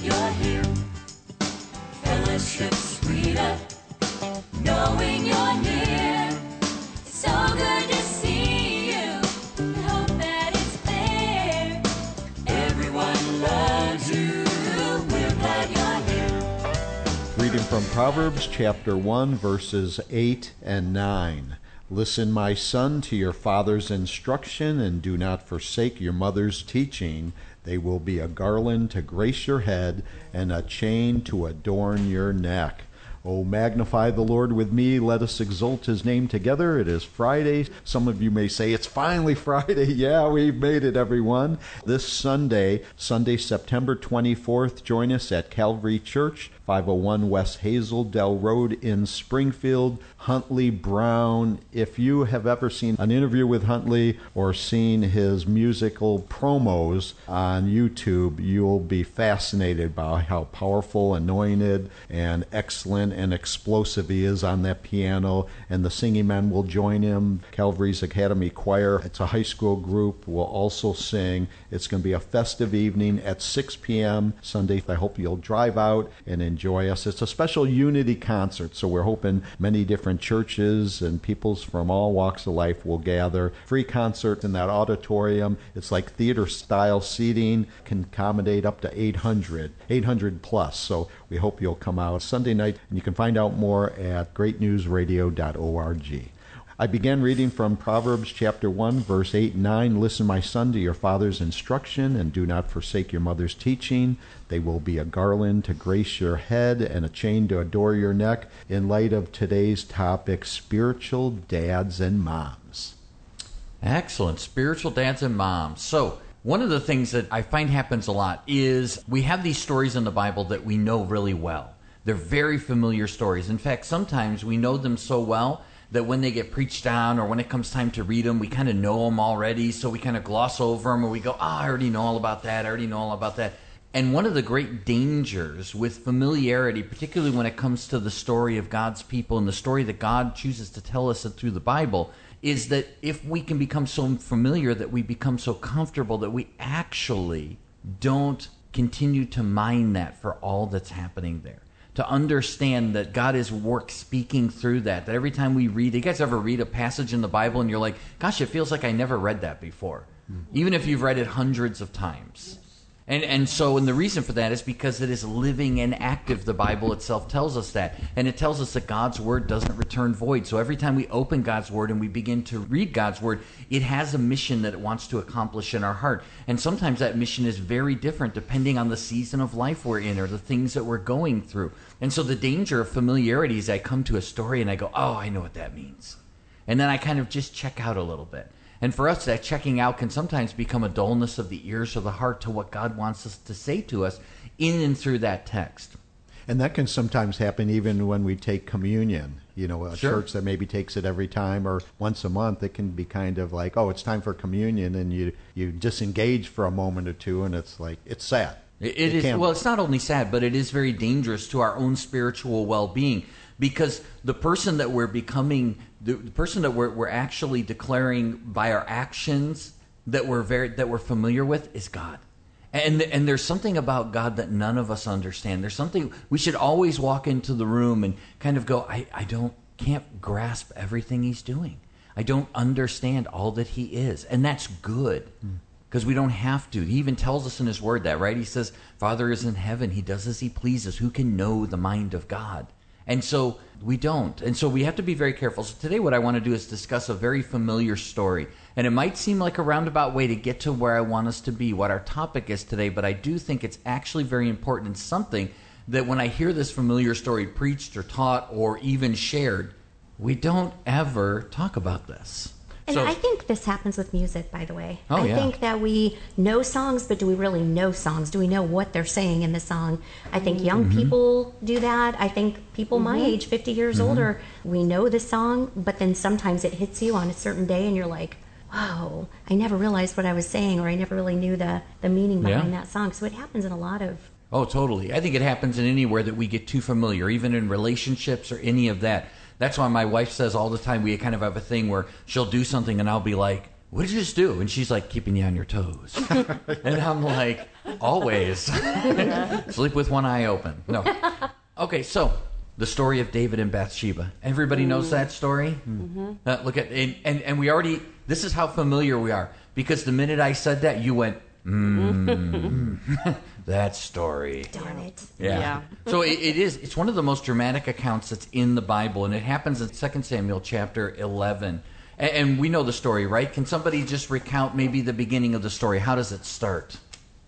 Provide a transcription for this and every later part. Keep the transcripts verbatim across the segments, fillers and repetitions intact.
you're here. Fellowship sweeter, knowing you're near. It's so good to see you. I hope that it's clear. Everyone loves you. We're glad you're here. Reading from Proverbs chapter one, verses eight and nine. Listen, my son, to your father's instruction, and do not forsake your mother's teaching. They will be a garland to grace your head, and a chain to adorn your neck. Oh, magnify the Lord with me. Let us exalt his name together. It is Friday. Some of you may say, it's finally Friday. Yeah, we've made it, everyone. This Sunday, Sunday, September twenty-fourth, join us at Calvary Church, five oh one West Hazeldale Road in Springfield. Huntley Brown. If you have ever seen an interview with Huntley or seen his musical promos on YouTube, you'll be fascinated by how powerful, anointed, and excellent and explosive he is on that piano. And the singing men will join him. Calvary's Academy Choir, it's a high school group, will also sing. It's going to be a festive evening at six p.m. Sunday. I hope you'll drive out and enjoy us. It's a special unity concert, so we're hoping many different churches and peoples from all walks of life will gather. Free concert in that auditorium. It's like theater style seating, can accommodate up to eight hundred, eight hundred plus. So we hope you'll come out Sunday night, and you can find out more at great news radio dot org. I began reading from Proverbs chapter one, verse eight and nine. Listen, my son, to your father's instruction, and do not forsake your mother's teaching. They will be a garland to grace your head and a chain to adorn your neck. In light of today's topic, spiritual dads and moms. Excellent. Spiritual dads and moms. So, one of the things that I find happens a lot is we have these stories in the Bible that we know really well. They're very familiar stories. In fact, sometimes we know them so well that when they get preached on or when it comes time to read them, we kind of know them already, so we kind of gloss over them, or we go, oh, I already know all about that, I already know all about that. And one of the great dangers with familiarity, particularly when it comes to the story of God's people and the story that God chooses to tell us through the Bible, is that if we can become so familiar that we become so comfortable that we actually don't continue to mine that for all that's happening there. To understand that God is work speaking through that. That every time we read, you guys ever read a passage in the Bible and you're like, gosh, it feels like I never read that before. Mm-hmm. Even if you've read it hundreds of times. And and so, and the reason for that is because it is living and active. The Bible itself tells us that. And it tells us that God's Word doesn't return void. So every time we open God's Word and we begin to read God's Word, it has a mission that it wants to accomplish in our heart. And sometimes that mission is very different depending on the season of life we're in or the things that we're going through. And so the danger of familiarity is I come to a story and I go, oh, I know what that means. And then I kind of just check out a little bit. And for us, that checking out can sometimes become a dullness of the ears or the heart to what God wants us to say to us in and through that text. And that can sometimes happen even when we take communion. You know, a Sure. church that maybe takes it every time or once a month, it can be kind of like, oh, it's time for communion, and you, you disengage for a moment or two, and it's like, it's sad. It, it, It is can well. be. It's not only sad, but it is very dangerous to our own spiritual well-being, because the person that we're becoming, the, the person that we're we're actually declaring by our actions that we're very that we're familiar with is God, and and there's something about God that none of us understand. There's something we should always walk into the room and kind of go, I I don't can't grasp everything He's doing. I don't understand all that He is, and that's good. Mm. Because we don't have to. He even tells us in His Word that, right? He says, Father is in heaven. He does as He pleases. Who can know the mind of God? And so we don't. And so we have to be very careful. So today what I want to do is discuss a very familiar story. And it might seem like a roundabout way to get to where I want us to be, what our topic is today, but I do think it's actually very important and something that when I hear this familiar story preached or taught or even shared, we don't ever talk about this. And So- I think this happens with music, by the way. Oh, I yeah. think that we know songs, but do we really know songs? Do we know what they're saying in the song? I think young Mm-hmm. people do that. I think people my age, fifty years Mm-hmm. older, we know the song, but then sometimes it hits you on a certain day and you're like, whoa, I never realized what I was saying, or I never really knew the, the meaning behind Yeah. that song. So it happens in a lot of... Oh, totally. I think it happens in anywhere that we get too familiar, even in relationships or any of that. That's why my wife says all the time, we kind of have a thing where she'll do something and I'll be like, what did you just do? And she's like, keeping you on your toes. And I'm like, Always. Sleep with one eye open. No. Okay, so the story of David and Bathsheba. Everybody knows that story? Mm-hmm. Uh, look at and, and and we already. This is how familiar we are, because the minute I said that, you went, mm, that story. Darn it. Yeah. Yeah. So it, it is. It's one of the most dramatic accounts that's in the Bible, and it happens in Second Samuel chapter eleven. And, and we know the story, right? Can somebody just recount maybe the beginning of the story? How does it start?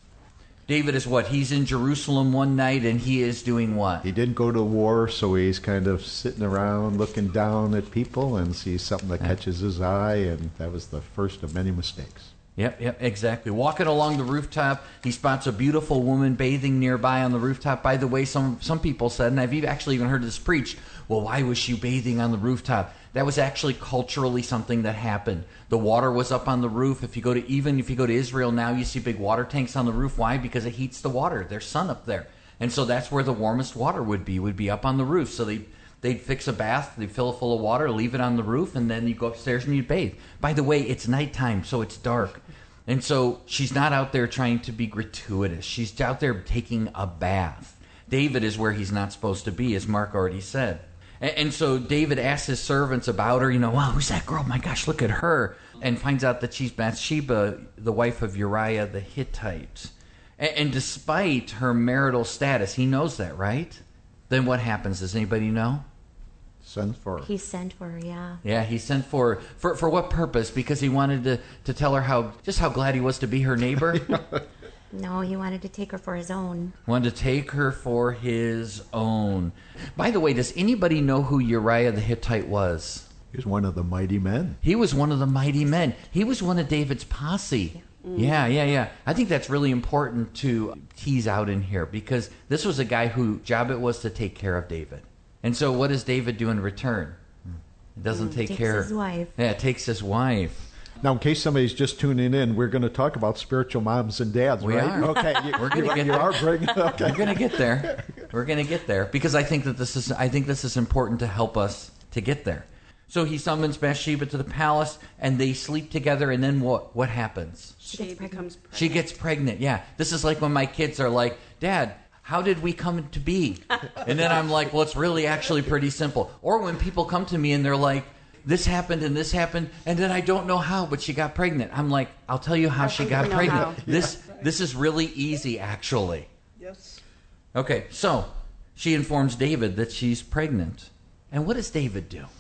David is what? He's in Jerusalem one night, and he is doing what? He didn't go to war, so he's kind of sitting around looking down at people and sees something that catches his eye, and that was the first of many mistakes. Yep, yep, exactly. Walking along the rooftop, he spots a beautiful woman bathing nearby on the rooftop. By the way, some some people said, and I've even- actually even heard this preached, well, why was she bathing on the rooftop? That was actually culturally something that happened. The water was up on the roof. If you go to even if you go to Israel now, you see big water tanks on the roof. Why? Because it heats the water. There's sun up there, and so that's where the warmest water would be. Would be up on the roof. So they they'd fix a bath, they'd fill it full of water, leave it on the roof, and then you go upstairs and you bathe. By the way, it's nighttime, so it's dark. And so she's not out there trying to be gratuitous. She's out there taking a bath. David is where he's not supposed to be, as Mark already said. And, and so David asks his servants about her. You know, wow, who's that girl? My gosh, look at her. And finds out that she's Bathsheba, the wife of Uriah the Hittite. And, and despite her marital status, he knows that, right? Then what happens? Does anybody know? Send for her. He sent for her, yeah. Yeah, he sent for for for what purpose? Because he wanted to, to tell her how just how glad he was to be her neighbor. No, he wanted to take her for his own. Wanted to take her for his own. By the way, does anybody know who Uriah the Hittite was? He was one of the mighty men. He was one of the mighty men. He was one of David's posse. Yeah, yeah, yeah. I think that's really important to tease out in here, because this was a guy whose job it was to take care of David. And so what does David do in return? He doesn't take Takes care. his wife. Yeah, takes his wife. Now, in case somebody's just tuning in, we're going to talk about spiritual moms and dads, We right? are. Okay, you, We're gonna you, get you there. are bringing. Okay, We're gonna get there. We're gonna get there because I think that this is. I think this is important to help us to get there. So he summons Bathsheba to the palace, and they sleep together. And then what? What happens? She gets pregnant. becomes pregnant. She gets pregnant. Yeah, this is like when my kids are like, "Dad, how did we come to be?" And then I'm like, "Well, it's really actually pretty simple." Or when people come to me and they're like, "This happened and this happened, and then I don't know how, but she got pregnant." I'm like, "I'll tell you how I she think got we know pregnant. how. This this is really easy, actually." Yes. Okay, so she informs David that she's pregnant. And what does David do?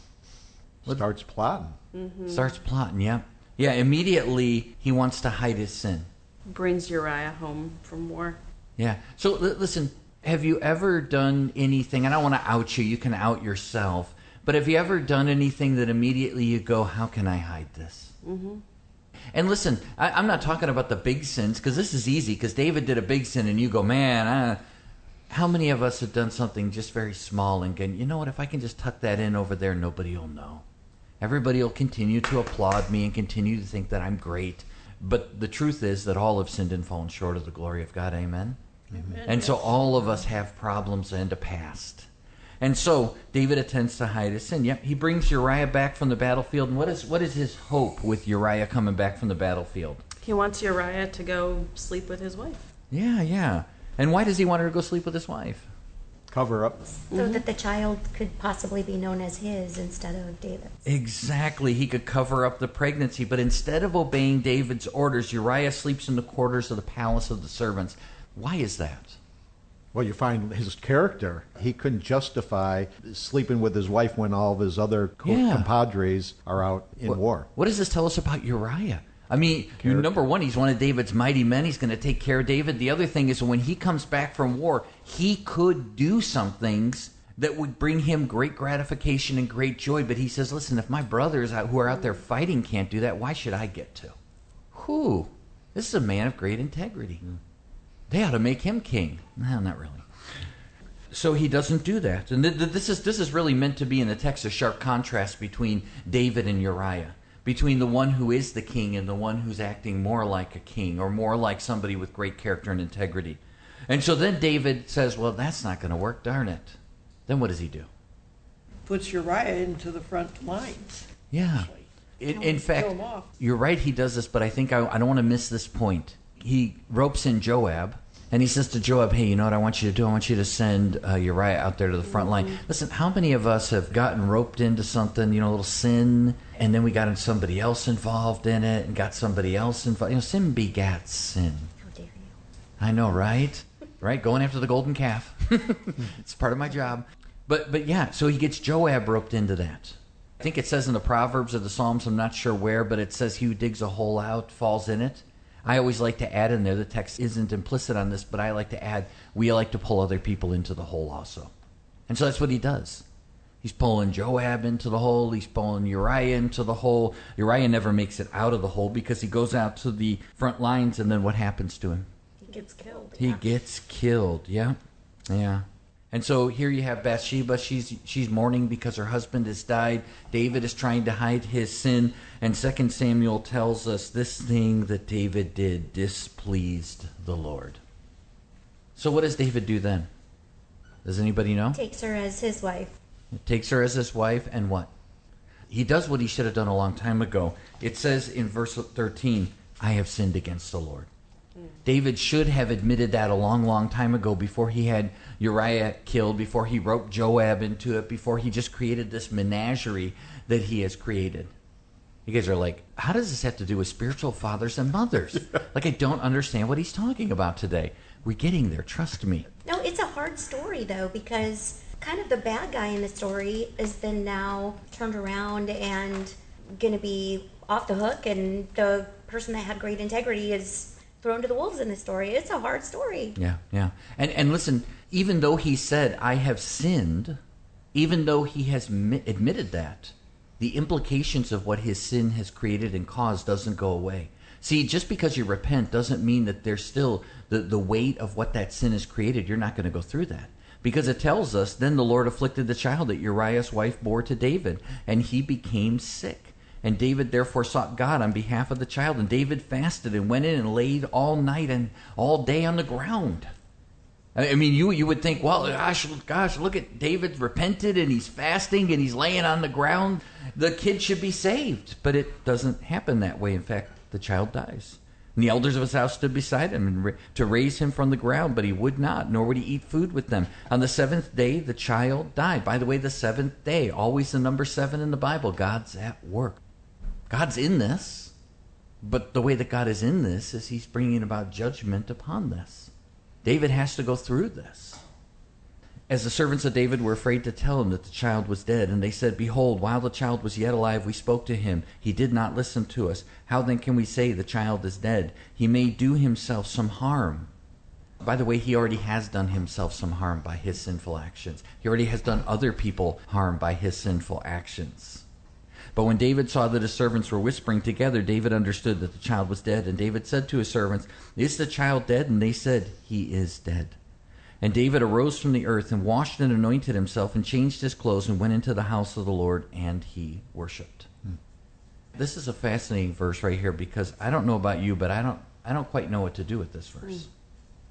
starts plotting. Starts plotting, yeah. Yeah, immediately he wants to hide his sin. Brings Uriah home from war. Yeah. So l- listen, have you ever done anything, and I don't want to out you, you can out yourself, but have you ever done anything that immediately you go, how can I hide this? Mm-hmm. And listen, I, I'm not talking about the big sins, because this is easy, because David did a big sin, and you go, man, I, how many of us have done something just very small and gone, you know what, if I can just tuck that in over there, nobody will know. Everybody will continue to applaud me and continue to think that I'm great. But the truth is that all have sinned and fallen short of the glory of God. Amen? Amen. And so all of us have problems and a past. And so David attempts to hide his sin. Yep, he brings Uriah back from the battlefield. And what is what is his hope with Uriah coming back from the battlefield? He wants Uriah to go sleep with his wife. Yeah, yeah. And why does he want her to go sleep with his wife? Cover up. So that the child could possibly be known as his instead of David's. Exactly. He could cover up the pregnancy. But instead of obeying David's orders, Uriah sleeps in the quarters of the palace of the servants. Why is that? Well, you find his character. He couldn't justify sleeping with his wife when all of his other co- Yeah. compadres are out in What, war. what does this tell us about Uriah? I mean, Character. number one, he's one of David's mighty men. He's going to take care of David. The other thing is when he comes back from war, he could do some things that would bring him great gratification and great joy. But he says, listen, if my brothers out- who are out there fighting can't do that, why should I get to? Whew. This is a man of great integrity. They ought to make him king. No, not really. So he doesn't do that. And th- th- this is this is really meant to be in the text a sharp contrast between David and Uriah, between the one who is the king and the one who's acting more like a king or more like somebody with great character and integrity. And so then David says, well, that's not going to work, darn it. Then what does he do? Puts Uriah into the front lines. Yeah. In, in fact, Kill him off. you're right, he does this, but I think I, I don't want to miss this point. he ropes in Joab, and he says to Joab, hey, you know what I want you to do? I want you to send uh, Uriah out there to the front line. Listen, how many of us have gotten roped into something, you know, a little sin, and then we got somebody else involved in it, and got somebody else involved? You know, sin begats sin. How dare you? I know, right? Right? Going after the golden calf. It's part of my job. But but yeah, so he gets Joab roped into that. I think it says in the Proverbs or the Psalms, I'm not sure where, but it says he who digs a hole out falls in it. I always like to add in there, the text isn't implicit on this, but I like to add, we like to pull other people into the hole also. And so that's what he does. He's pulling Joab into the hole. He's pulling Uriah into the hole. Uriah never makes it out of the hole because he goes out to the front lines, and then what happens to him? He gets killed. He gets killed, yeah. Yeah. And so here you have Bathsheba. She's she's mourning because her husband has died. David is trying to hide his sin. And Second Samuel tells us this thing that David did displeased the Lord. So what does David do then? Does anybody know? Takes her as his wife. He takes her as his wife, and what? He does what he should have done a long time ago. It says in verse thirteen, I have sinned against the Lord. David should have admitted that a long, long time ago before he had Uriah killed, before he roped Joab into it, before he just created this menagerie that he has created. You guys are like, how does this have to do with spiritual fathers and mothers? Like, I don't understand what he's talking about today. We're getting there, trust me. No, it's a hard story, though, because kind of the bad guy in the story is then now turned around and going to be off the hook, and the person that had great integrity is thrown to the wolves in the story. It's a hard story. Yeah, yeah. And and listen, even though he said, I have sinned, even though he has mi- admitted that, the implications of what his sin has created and caused doesn't go away. See, just because you repent doesn't mean that there's still the, the weight of what that sin has created. You're not going to go through that. Because it tells us, then the Lord afflicted the child that Uriah's wife bore to David, and he became sick. And David therefore sought God on behalf of the child. And David fasted and went in and laid all night and all day on the ground. I mean, you you would think, well, gosh, gosh, look at David repented and he's fasting and he's laying on the ground. The kid should be saved. But it doesn't happen that way. In fact, the child dies. And the elders of his house stood beside him and ra- to raise him from the ground, but he would not, nor would he eat food with them. On the seventh day, the child died. By the way, the seventh day, always the number seven in the Bible. God's at work. God's in this, but the way that God is in this is he's bringing about judgment upon this. David has to go through this. As the servants of David were afraid to tell him that the child was dead, and they said, behold, while the child was yet alive, we spoke to him. He did not listen to us. How then can we say the child is dead? He may do himself some harm. By the way, he already has done himself some harm by his sinful actions. He already has done other people harm by his sinful actions. But when David saw that his servants were whispering together, David understood that the child was dead. And David said to his servants, is the child dead? And they said, he is dead. And David arose from the earth and washed and anointed himself and changed his clothes and went into the house of the Lord, and he worshipped. Hmm. This is a fascinating verse right here, because I don't know about you, but I don't I don't quite know what to do with this verse. Hmm.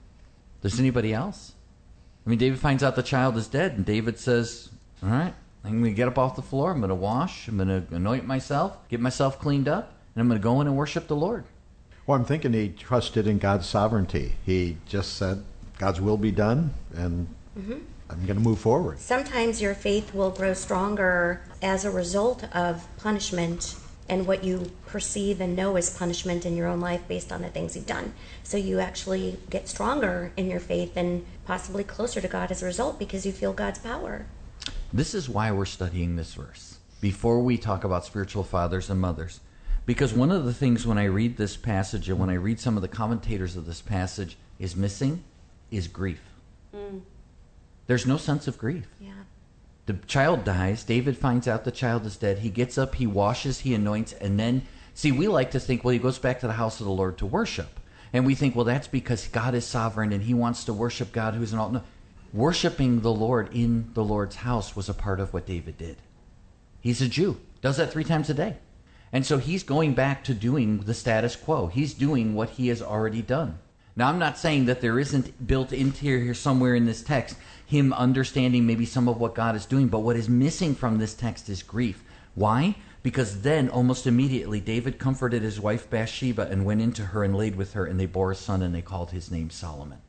Does anybody else? I mean, David finds out the child is dead, and David says, all right, I'm going to get up off the floor. I'm going to wash. I'm going to anoint myself, get myself cleaned up, and I'm going to go in and worship the Lord. Well, I'm thinking he trusted in God's sovereignty. He just said, God's will be done, and mm-hmm. I'm going to move forward. Sometimes your faith will grow stronger as a result of punishment and what you perceive and know as punishment in your own life based on the things you've done. So you actually get stronger in your faith and possibly closer to God as a result because you feel God's power. This is why we're studying this verse before we talk about spiritual fathers and mothers. Because one of the things when I read this passage and when I read some of the commentators of this passage is missing is grief. Mm. There's no sense of grief. Yeah. The child dies. David finds out the child is dead. He gets up, he washes, he anoints, and then, see, we like to think, well, he goes back to the house of the Lord to worship. And we think, well, that's because God is sovereign and he wants to worship God who's an all. No. Worshipping the Lord in the Lord's house was a part of what David did. He's a Jew. Does that three times a day. And so he's going back to doing the status quo. He's doing what he has already done. Now, I'm not saying that there isn't built into here somewhere in this text him understanding maybe some of what God is doing, but what is missing from this text is grief. Why? because then almost immediately David comforted his wife Bathsheba and went into her and laid with her, and they bore a son, and they called his name Solomon.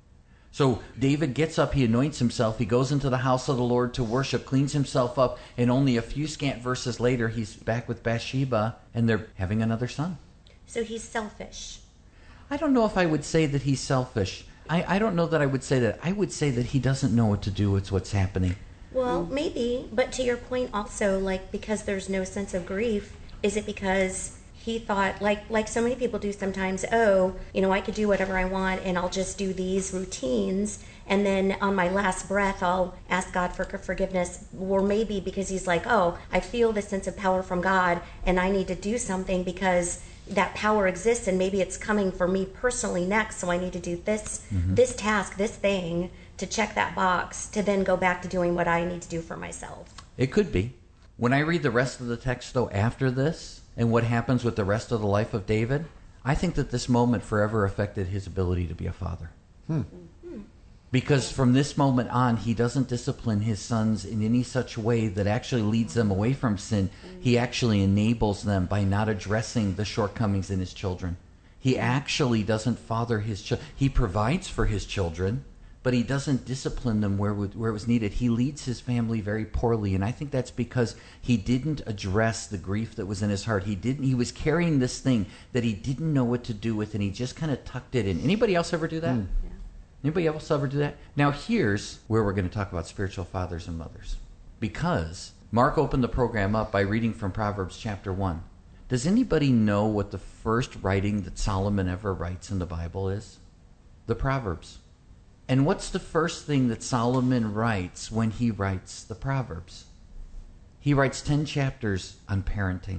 So David gets up, he anoints himself, he goes into the house of the Lord to worship, cleans himself up, and only a few scant verses later, he's back with Bathsheba, and they're having another son. So he's selfish. I don't know if I would say that he's selfish. I, I don't know that I would say that. I would say that he doesn't know what to do with what's happening. Well, maybe, but to your point also, like, because there's no sense of grief, is it because he thought, like like so many people do sometimes, oh, you know, I could do whatever I want and I'll just do these routines, and then on my last breath I'll ask God for forgiveness? Or maybe because he's like, oh, I feel this sense of power from God and I need to do something because that power exists, and maybe it's coming for me personally next, so I need to do this mm-hmm. this task, this thing, to check that box, to then go back to doing what I need to do for myself. It could be. When I read the rest of the text, though, after this, and what happens with the rest of the life of David, I think that this moment forever affected his ability to be a father. Hmm. Because from this moment on, he doesn't discipline his sons in any such way that actually leads them away from sin. He actually enables them by not addressing the shortcomings in his children. He actually doesn't father his children. He provides for his children, but he doesn't discipline them where, where it was needed. He leads his family very poorly, and I think that's because he didn't address the grief that was in his heart. He didn't. He was carrying this thing that he didn't know what to do with, and he just kind of tucked it in. Anybody else ever do that? Mm. Yeah. Anybody else ever do that? Now here's where we're going to talk about spiritual fathers and mothers, because Mark opened the program up by reading from Proverbs chapter one. Does anybody know what the first writing that Solomon ever writes in the Bible is? The Proverbs. And what's the first thing that Solomon writes when he writes the Proverbs? He writes ten chapters on parenting.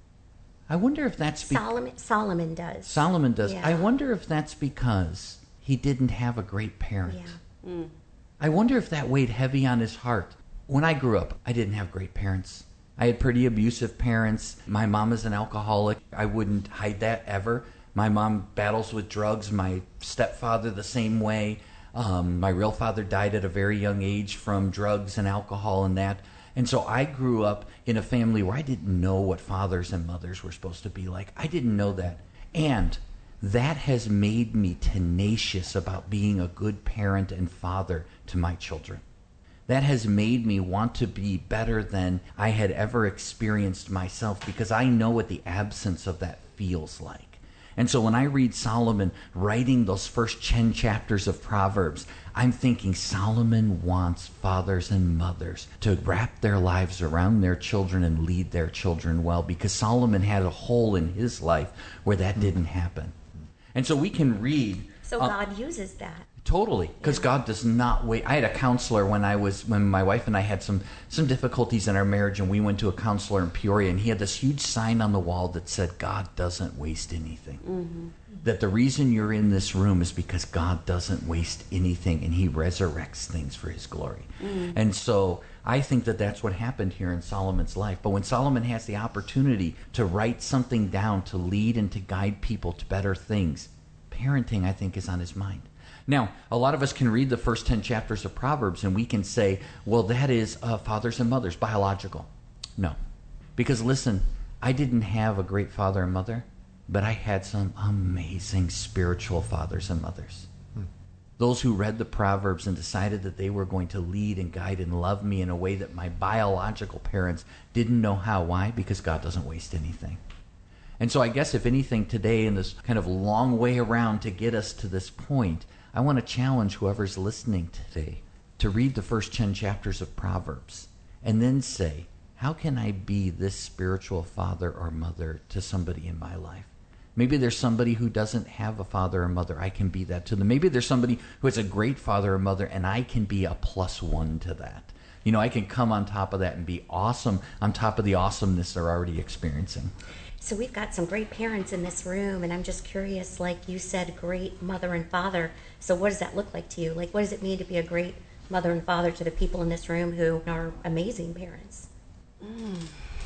I wonder if that's because Solomon, Solomon does. Solomon does. Yeah. I wonder if that's because he didn't have a great parent. Yeah. Mm. I wonder if that weighed heavy on his heart. When I grew up, I didn't have great parents. I had pretty abusive parents. My mom is an alcoholic. I wouldn't hide that ever. My mom battles with drugs. My stepfather the same way. Um, my real father died at a very young age from drugs and alcohol and that. And so I grew up in a family where I didn't know what fathers and mothers were supposed to be like. I didn't know that. And that has made me tenacious about being a good parent and father to my children. That has made me want to be better than I had ever experienced myself, because I know what the absence of that feels like. And so when I read Solomon writing those first ten chapters of Proverbs, I'm thinking Solomon wants fathers and mothers to wrap their lives around their children and lead their children well, because Solomon had a hole in his life where that didn't happen. And so we can read... So uh, God uses that. Totally, because God does not wait. I had a counselor when I was when my wife and I had some some difficulties in our marriage, and we went to a counselor in Peoria, and he had this huge sign on the wall that said, "God doesn't waste anything." Mm-hmm. That the reason you're in this room is because God doesn't waste anything, and He resurrects things for His glory. Mm-hmm. And so I think that that's what happened here in Solomon's life. But when Solomon has the opportunity to write something down to lead and to guide people to better things, parenting, I think, is on his mind. Now, a lot of us can read the first ten chapters of Proverbs and we can say, well, that is uh, fathers and mothers, biological. No. Because listen, I didn't have a great father and mother, but I had some amazing spiritual fathers and mothers. Hmm. Those who read the Proverbs and decided that they were going to lead and guide and love me in a way that my biological parents didn't know how. Why? Because God doesn't waste anything. And so I guess if anything today in this kind of long way around to get us to this point, I want to challenge whoever's listening today to read the first ten chapters of Proverbs and then say, how can I be this spiritual father or mother to somebody in my life? Maybe there's somebody who doesn't have a father or mother. I can be that to them. Maybe there's somebody who has a great father or mother, and I can be a plus one to that. You know, I can come on top of that and be awesome on top of the awesomeness they're already experiencing. So we've got some great parents in this room, and I'm just curious, like you said, great mother and father. So what does that look like to you? Like, what does it mean to be a great mother and father to the people in this room who are amazing parents? Mm.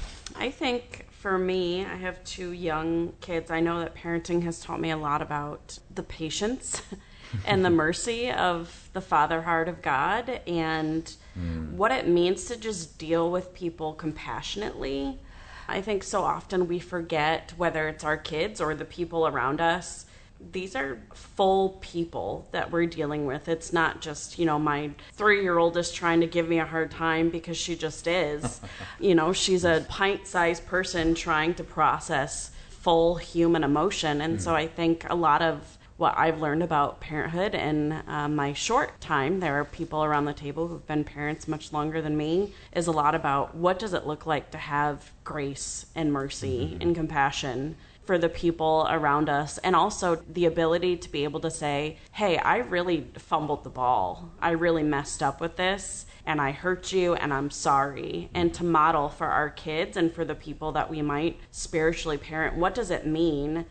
I think for me, I have two young kids. I know that parenting has taught me a lot about the patience and the mercy of the father heart of God, and mm. what it means to just deal with people compassionately. I think so often we forget, whether it's our kids or the people around us, these are full people that we're dealing with. It's not just, you know, my three-year-old is trying to give me a hard time because she just is. You know, she's a pint-sized person trying to process full human emotion. And mm. so I think a lot of what I've learned about parenthood in uh, my short time, there are people around the table who've been parents much longer than me, is a lot about what does it look like to have grace and mercy mm-hmm. and compassion for the people around us, and also the ability to be able to say, hey, I really fumbled the ball. I really messed up with this, and I hurt you, and I'm sorry. And to model for our kids and for the people that we might spiritually parent, what does it mean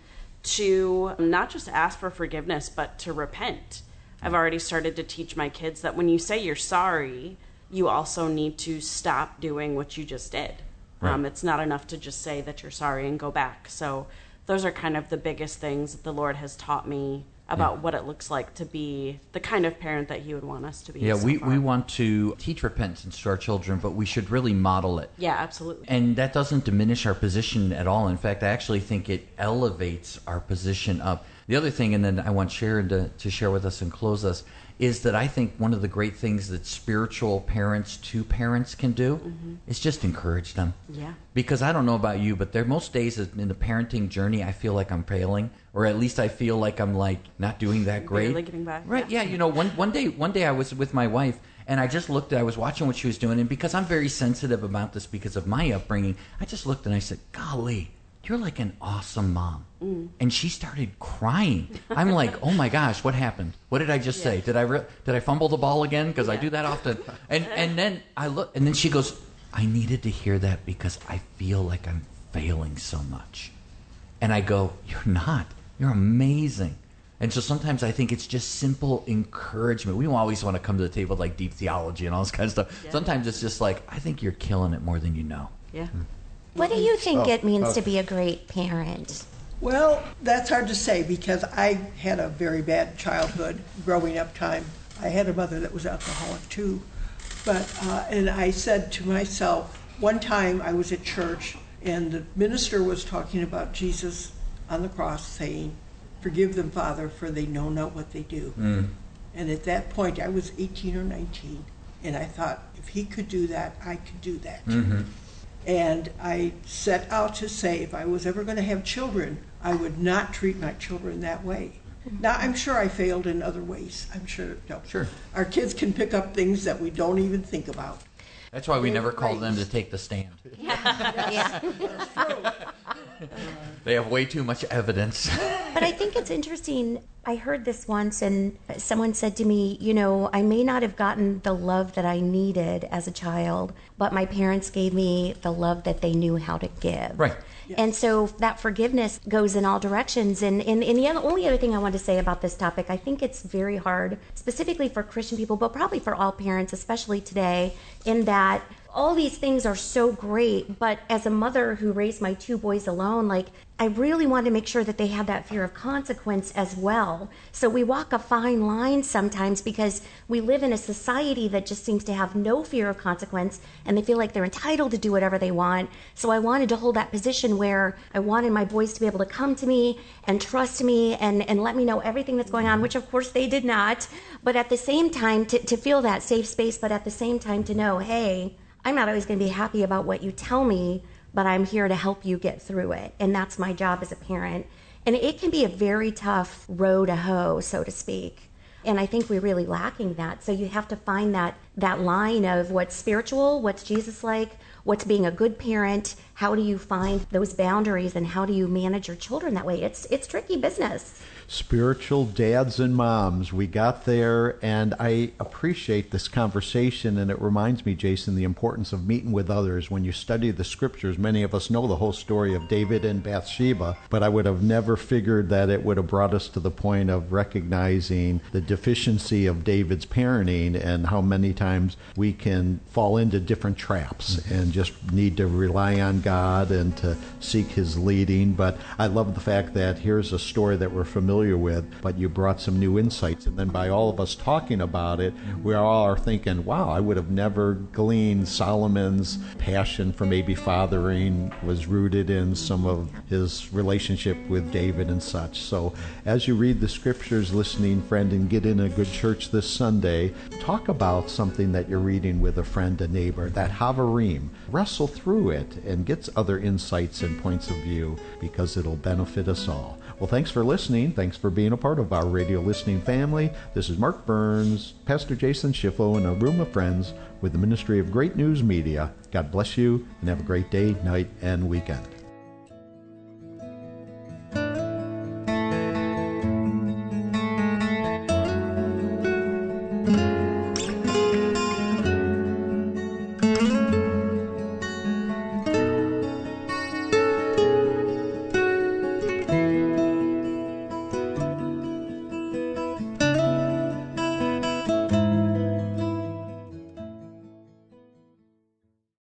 to not just ask for forgiveness, but to repent. I've already started to teach my kids that when you say you're sorry, you also need to stop doing what you just did. Right. Um, it's not enough to just say that you're sorry and go back. So those are kind of the biggest things that the Lord has taught me about yeah. what it looks like to be the kind of parent that he would want us to be. Yeah, so we, far. we want to teach repentance to our children, but we should really model it. Yeah, absolutely. And that doesn't diminish our position at all. In fact, I actually think it elevates our position up. The other thing, and then I want Sharon to, to share with us and close us, is that I think one of the great things that spiritual parents to parents can do mm-hmm. is just encourage them. Yeah. Because I don't know about you, but there are most days in the parenting journey I feel like I'm failing, or at least I feel like I'm like not doing that great. Barely getting by. Right? Yeah. You know, one one day one day I was with my wife and I just looked at I was watching what she was doing, and because I'm very sensitive about this because of my upbringing, I just looked and I said, "Golly, you're like an awesome mom." Mm. And she started crying. I'm like, oh my gosh, what happened? What did I just yeah. say? Did I re- did I fumble the ball again? Because yeah. I do that often. And and then I look, and then she goes, I needed to hear that because I feel like I'm failing so much. And I go, you're not. You're amazing. And so sometimes I think it's just simple encouragement. We don't always want to come to the table with like deep theology and all this kind of stuff. Yeah. Sometimes it's just like, I think you're killing it more than you know. Yeah. Mm. What do you think oh, it means okay. to be a great parent? Well, that's hard to say because I had a very bad childhood growing up time. I had a mother that was alcoholic too. But, uh, and I said to myself, one time I was at church and the minister was talking about Jesus on the cross saying, forgive them, Father, for they know not what they do. Mm. And at that point I was eighteen or nineteen. And I thought, if he could do that, I could do that. Mm-hmm. And I set out to say if I was ever going to have children, I would not treat my children that way. Now, I'm sure I failed in other ways. I'm sure. No. Sure. Our kids can pick up things that we don't even think about. That's why we never call them to take the stand. Yeah. yeah. That's true. They have way too much evidence. But I think it's interesting. I heard this once, and someone said to me, you know, I may not have gotten the love that I needed as a child, but my parents gave me the love that they knew how to give. Right. Yes. And so that forgiveness goes in all directions. And, and, and the other, only other thing I want to say about this topic, I think it's very hard, specifically for Christian people, but probably for all parents, especially today, in that all these things are so great, but as a mother who raised my two boys alone, like, I really wanted to make sure that they had that fear of consequence as well. So we walk a fine line sometimes because we live in a society that just seems to have no fear of consequence, and they feel like they're entitled to do whatever they want. So I wanted to hold that position where I wanted my boys to be able to come to me and trust me and, and let me know everything that's going on, which of course they did not. But at the same time, to, to feel that safe space, but at the same time to know, hey, I'm not always going to be happy about what you tell me, but I'm here to help you get through it. And that's my job as a parent. And it can be a very tough row to hoe, so to speak. And I think we're really lacking that. So you have to find that that line of what's spiritual, what's Jesus-like, what's being a good parent, how do you find those boundaries, and how do you manage your children that way? It's it's tricky business. Spiritual dads and moms, we got there, and I appreciate this conversation, and it reminds me, Jason, the importance of meeting with others. When you study the scriptures, many of us know the whole story of David and Bathsheba, but I would have never figured that it would have brought us to the point of recognizing the deficiency of David's parenting and how many times we can fall into different traps mm-hmm. and just need to rely on God and to seek his leading. But I love the fact that here's a story that we're familiar familiar with, but you brought some new insights. And then by all of us talking about it, we all are thinking, wow, I would have never gleaned Solomon's passion for maybe fathering was rooted in some of his relationship with David and such. So as you read the scriptures, listening friend, and get in a good church this Sunday, talk about something that you're reading with a friend, a neighbor, that Havarim. Wrestle through it and get other insights and points of view, because it'll benefit us all. Well, thanks for listening. Thanks for being a part of our radio listening family. This is Mark Burns, Pastor Jason Schiffo, and a room of friends with the Ministry of Great News Media. God bless you, and have a great day, night, and weekend.